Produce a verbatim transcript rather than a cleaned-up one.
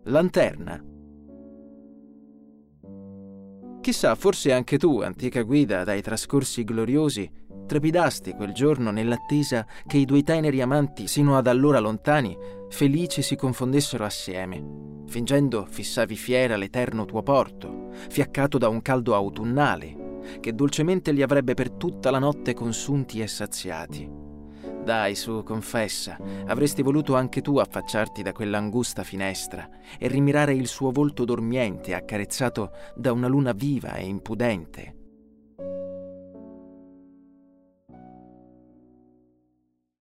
Lanterna. Chissà, forse anche tu, antica guida dai trascorsi gloriosi, trepidasti quel giorno nell'attesa che i due teneri amanti, sino ad allora lontani, felici si confondessero assieme. Fingendo fissavi fiera l'eterno tuo porto, fiaccato da un caldo autunnale, che dolcemente li avrebbe per tutta la notte consunti e saziati. Dai, su, confessa, avresti voluto anche tu affacciarti da quell'angusta finestra e rimirare il suo volto dormiente accarezzato da una luna viva e impudente,